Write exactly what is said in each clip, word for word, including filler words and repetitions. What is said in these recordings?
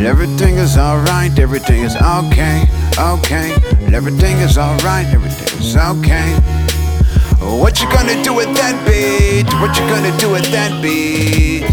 Everything is alright, everything is okay, okay. Everything is alright, everything is okay. What you gonna do with that beat? What you gonna do with that beat?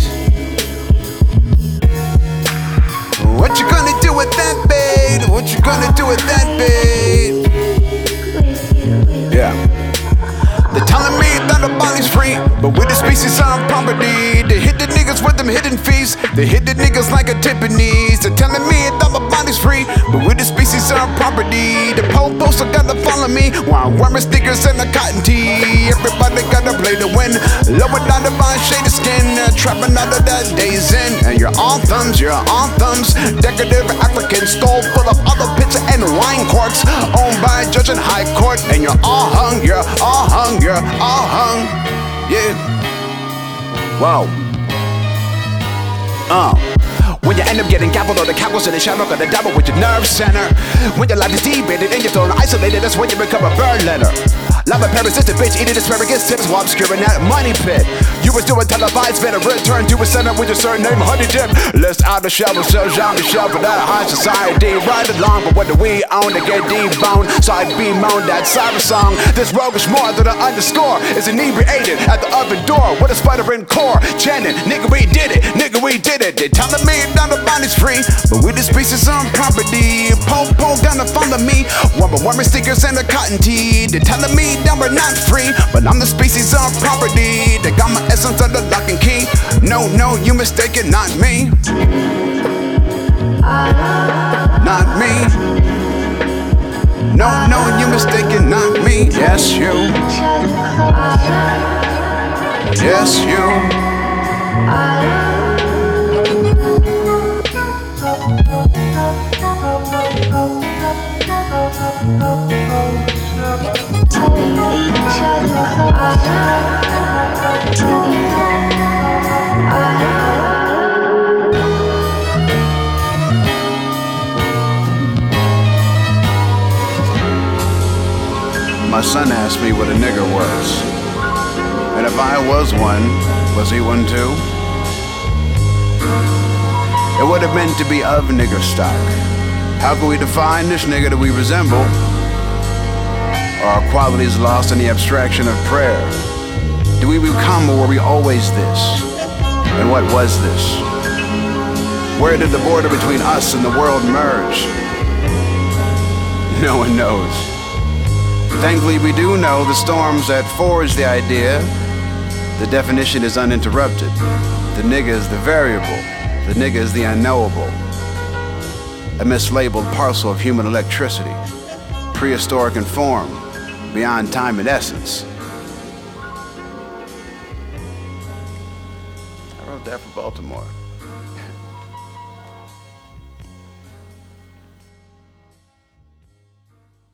What you gonna do with that beat? What you gonna do with that beat? Yeah. They're telling me that the body's free, but with the species on property. They hit the niggas with them hidden fees. They hit the niggas like a Tiffany's. They're telling me that the body's free, but with the species on property. The pole posts are gonna follow me while I'm wearing sneakers and a cotton tee. Everybody gotta play to win. Lower down the fine shade of skin, uh, trapping out of that days in. And your anthems, your anthems, decorative African stole full of other pizza and wine courts, owned by a judge in high court. And you're all hung, you're all hung. You're all hung, yeah. Whoa. Uh. When you end up getting gavelled or the cowgirls in the shadow of the devil with your nerve center. When your life is debated and you're feeling isolated, that's when you become a bird letter. Love a parasitic bitch eating asparagus tips while obscuring that money pit. You was doing televised, better return to a center with your surname Honey Dip. Let's out the shelf, ourselves on the shelf of that high society. Right along, but what do we own to get deboned? Side B moan that cyber song. This rogue is more than an underscore. Is inebriated at the oven door with a sputtering core. Chanting, nigga we did it, nigga we did it. They telling me that the body's free, but with the species on property. Pole pole gonna follow me. One by one stickers and a cotton tee. They telling me that we're not free, but I'm the species of property. They got my essence of the lock and key. No, no, you mistaken, not me. Not me. No, no, you mistaken, not me. Yes, you. Yes, you. My son asked me what a nigger was, and if I was one, was he one too? It would have meant to be of nigger stock. How can we define this nigger that we resemble? Are our qualities lost in the abstraction of prayer? Do we become or were we always this? And what was this? Where did the border between us and the world merge? No one knows. Thankfully, we do know the storms that forged the idea. The definition is uninterrupted. The nigga is the variable. The nigga is the unknowable. A mislabeled parcel of human electricity, prehistoric in form, beyond time and essence. I wrote that for Baltimore.